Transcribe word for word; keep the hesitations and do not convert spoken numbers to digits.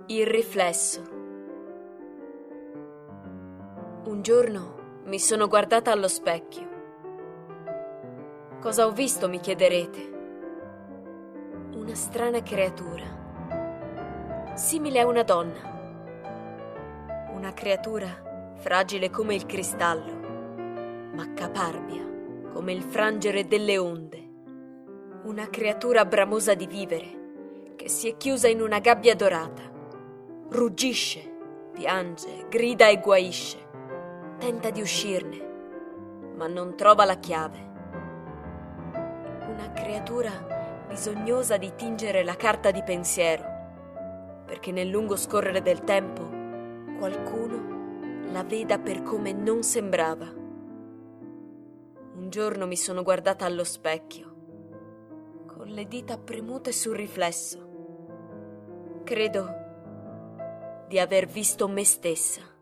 Il riflesso. Un giorno mi sono guardata allo specchio. Cosa ho visto, mi chiederete? Una strana creatura, simile a una donna. Una creatura fragile come il cristallo, ma caparbia come il frangere delle onde. Una creatura bramosa di vivere, che si è chiusa in una gabbia dorata. Ruggisce, piange, grida e guaisce. Tenta di uscirne, ma non trova la chiave. Una creatura bisognosa di tingere la carta di pensiero, perché nel lungo scorrere del tempo qualcuno la veda per come non sembrava. Un giorno mi sono guardata allo specchio, con le dita premute sul riflesso. Credo di aver visto me stessa.